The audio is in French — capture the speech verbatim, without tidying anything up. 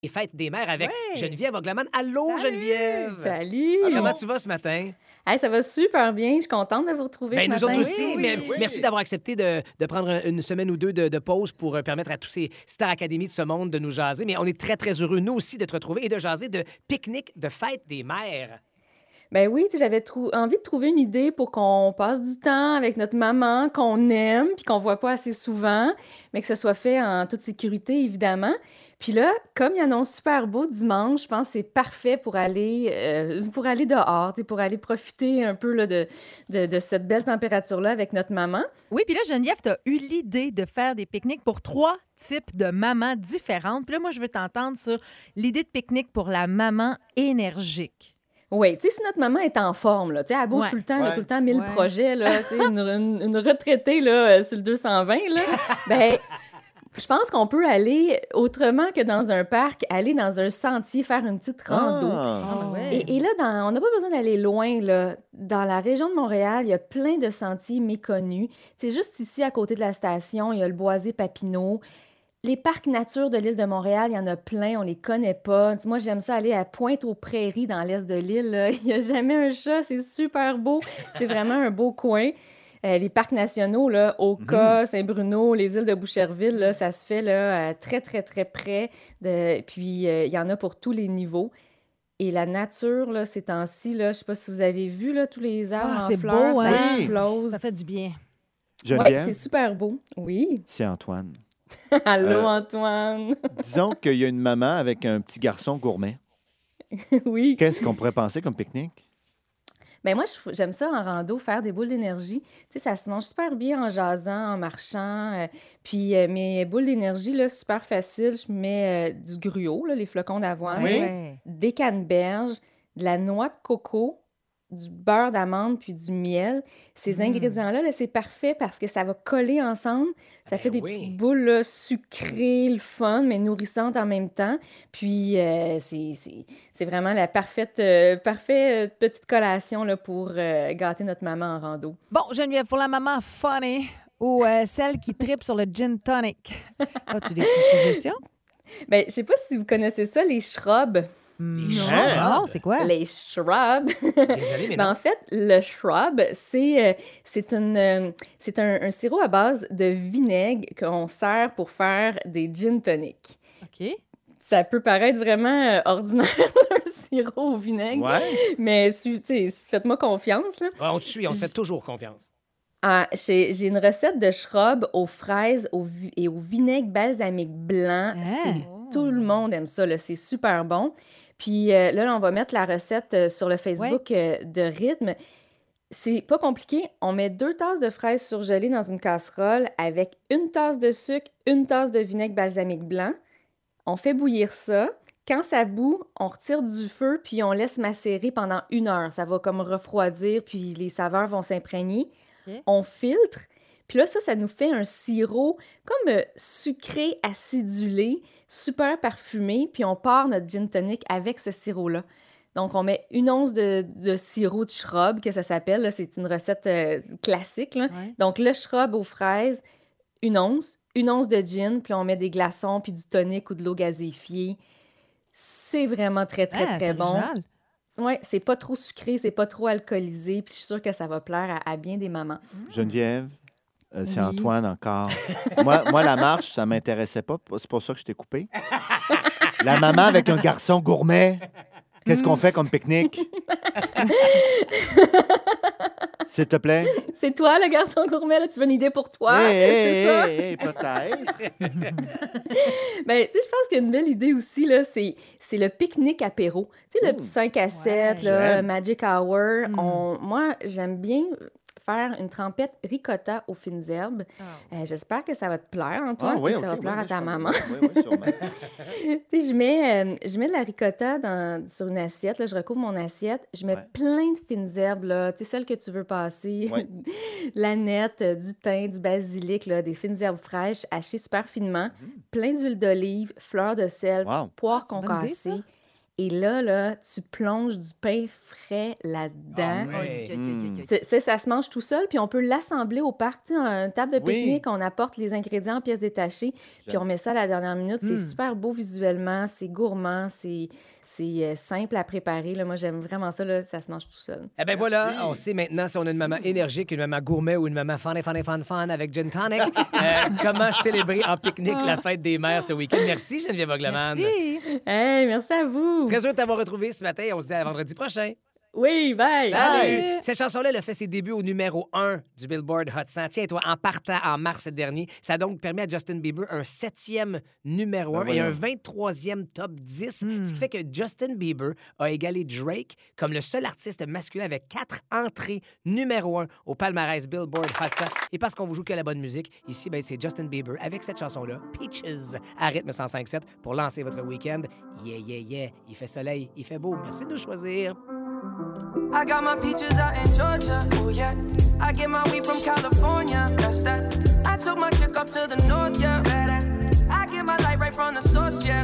Et fête des mères avec Ouais. Geneviève Ogleman. Allô, Salut! Geneviève! Salut! Comment tu vas ce matin? Hey, ça va super bien. Je suis contente de vous retrouver Ben, ce nous matin. autres aussi, Oui, mais oui. merci d'avoir accepté de, de prendre une semaine ou deux de, de pause pour euh, permettre à tous ces Star Academy de ce monde de nous jaser. Mais on est très, très heureux, nous aussi, de te retrouver et de jaser de pique-nique de fête des mères. Ben oui, tu sais, j'avais trou- envie de trouver une idée pour qu'on passe du temps avec notre maman qu'on aime puis qu'on voit pas assez souvent, mais que ce soit fait en toute sécurité, évidemment. Puis là, comme il annonce super beau dimanche, je pense que c'est parfait pour aller, euh, pour aller dehors, tu sais, pour aller profiter un peu là, de, de, de cette belle température-là avec notre maman. Oui, puis là, Geneviève, tu as eu l'idée de faire des pique-niques pour trois types de mamans différentes. Puis là, moi, je veux t'entendre sur l'idée de pique-nique pour la maman énergique. Oui, tu sais, si notre maman est en forme, là, tu sais, elle bouge Ouais. tout le temps, là, Ouais. tout le temps, mille Ouais. projets, là, tu sais, une, une- une retraitée, là, euh, sur le deux cent vingt, là, ben, je pense qu'on peut aller autrement que dans un parc, aller dans un sentier, faire une petite rando. Ah. ouais. Et, et là, dans- on n'a pas besoin d'aller loin, là. Dans la région de Montréal, il y a plein de sentiers méconnus. C'est juste ici, à côté de la station, il y a le Boisé-Papineau. Les parcs nature de l'île de Montréal, il y en a plein, on les connaît pas. Moi, j'aime ça aller à Pointe-aux-Prairies, dans l'est de l'île, là. Il n'y a jamais un chat, c'est super beau. C'est vraiment un beau coin. Euh, les parcs nationaux, là, Oka, Saint-Bruno, les îles de Boucherville, là, ça se fait là, euh, très, très, très près. De... Puis, euh, il y en a pour tous les niveaux. Et la nature, là, ces temps-ci, là, je sais pas si vous avez vu, là, tous les arbres Ah, en c'est fleurs, beau, ça hein? explose. Ça fait du bien. Oui, Geneviève, c'est super beau. Oui. c'est Antoine. Allô, Euh, Antoine. Disons qu'il y a une maman avec un petit garçon gourmet. Oui. Qu'est-ce qu'on pourrait penser comme pique-nique? Ben moi, je- j'aime ça en rando, faire des boules d'énergie. Tu sais, ça se mange super bien en jasant, en marchant. euh, puis euh, mes boules d'énergie, là, super facile. Je mets euh, du gruau, là, les flocons d'avoine, Oui. Ouais. des canneberges, de la noix de coco, du beurre d'amande puis du miel. Ces Mm. ingrédients-là, là, c'est parfait parce que ça va coller ensemble. Ça Ben fait des oui. petites boules là, sucrées, le fun, mais nourrissantes en même temps. Puis euh, c'est c'est- c'est vraiment la parfaite, euh, parfaite euh, petite collation là, pour euh, gâter notre maman en rando. Bon, Geneviève, pour la maman funny ou euh, celle qui tripe sur le gin tonic, as-tu des petites suggestions? Ben, je sais pas si vous connaissez ça, les shrubs. Hmm, shrubs? non, non, c'est quoi? Les shrubs. Désolé, mais Ben, non. en fait, le shrub, c'est euh, c'est une, euh, c'est un, un sirop à base de vinaigre qu'on sert pour faire des gin tonic. OK. Ça peut paraître vraiment euh, ordinaire, un sirop au vinaigre, Ouais. mais su- tu sais, faites-moi confiance, là. Ouais, on te suit, on te fait toujours confiance. Ah, j'ai j'ai une recette de shrub aux fraises au vi- et au vinaigre balsamique blanc. Ah. C'est Tout le monde aime ça, là. C'est super bon. Puis euh, là, on va mettre la recette euh, sur le Facebook euh, de Rythme. C'est pas compliqué. On met deux tasses de fraises surgelées dans une casserole avec une tasse de sucre, une tasse de vinaigre balsamique blanc. On fait bouillir ça. Quand ça bout, on retire du feu puis on laisse macérer pendant une heure. Ça va comme refroidir puis les saveurs vont s'imprégner. OK. On filtre. Puis là, ça, ça nous fait un sirop comme euh, sucré, acidulé, super parfumé. Puis on part notre gin tonic avec ce sirop-là. Donc, on met une once de, de sirop de shrub, que ça s'appelle. Là. C'est une recette euh, classique, là. Ouais. Donc, le shrub aux fraises, une once, une once de gin, puis on met des glaçons, puis du tonic ou de l'eau gazéfiée. C'est vraiment très, très, Ah, très c'est bon. original. Oui, c'est pas trop sucré, c'est pas trop alcoolisé, puis je suis sûre que ça va plaire à, à bien des mamans. Geneviève, euh, c'est Oui. Antoine encore. moi, moi, la marche, ça m'intéressait pas. C'est pour ça que je t'ai coupé. La maman avec un garçon gourmet, qu'est-ce qu'on fait comme pique-nique? S'il te plaît. C'est toi, le garçon gourmet, là, tu veux une idée pour toi? Hé, c'est hé, ça? hé, hé, peut-être. Ben, tu sais, je pense qu'une belle idée aussi, là, c'est, c'est le pique-nique apéro. Tu sais, le Mmh. petit cinq à sept, Ouais. là, J'aime. Magic Hour. Mm. On- Moi, j'aime bien faire une trempette ricotta aux fines herbes. Ah. Euh, j'espère que ça va te plaire, Antoine, Ah oui, que OK. ça va oui, plaire oui, à ta je maman. comprends. Oui, oui, sûrement. Puis je mets, euh, je mets de la ricotta dans, sur une assiette, là, je recouvre mon assiette, je mets Ouais. plein de fines herbes, là, tu sais, celles que tu veux passer, Ouais. l'aneth, euh, du thym, du basilic, là, des fines herbes fraîches hachées super finement, Mhm. plein d'huile d'olive, fleurs de sel, Wow. poire Ah, c'est une bonne idée, ça. concassée. Et là, là, tu plonges du pain frais là-dedans. Ah ouais. Aïe, aïe, aïe, aïe, aïe. C'est- c'est- ça se mange tout seul, puis on peut l'assembler au parc. Tu sais, à une table de Oui. pique-nique, on apporte les ingrédients en pièces détachées, puis J'aime. on met ça à la dernière minute. C'est Mm. super beau visuellement, c'est gourmand, c'est c'est, euh, simple à préparer. Là. Moi, j'aime vraiment ça, là, ça se mange tout seul. Eh bien Merci. voilà, on sait maintenant si on a une maman énergique, une maman gourmet ou une maman fan, fan, fan, fan avec gin tonic. Euh, comment célébrer en pique-nique la fête des mères ce week-end? Merci Geneviève Ogleman. Merci. Hey, merci à vous! Très heureux de t'avoir retrouvé ce matin. On se dit à vendredi prochain. Oui, bye! Salut! Cette chanson-là, elle a fait ses débuts au numéro un du Billboard Hot cent. Tiens-toi, en partant en mars dernier, ça a donc permis à Justin Bieber un septième numéro un Ben et un voyons. vingt-troisième top dix, Mm. ce qui fait que Justin Bieber a égalé Drake comme le seul artiste masculin avec quatre entrées numéro un au palmarès Billboard Hot cent. Et parce qu'on vous joue que la bonne musique, ici, ben, c'est Justin Bieber avec cette chanson-là, Peaches, à rythme cent cinq sept, pour lancer votre week-end. Yeah, yeah, yeah. Il fait soleil, il fait beau. Merci de nous choisir. I got my peaches out in Georgia. Oh yeah. I get my weed from California. That's that. I took my chick up to the north, yeah. I get my light right from the source, yeah.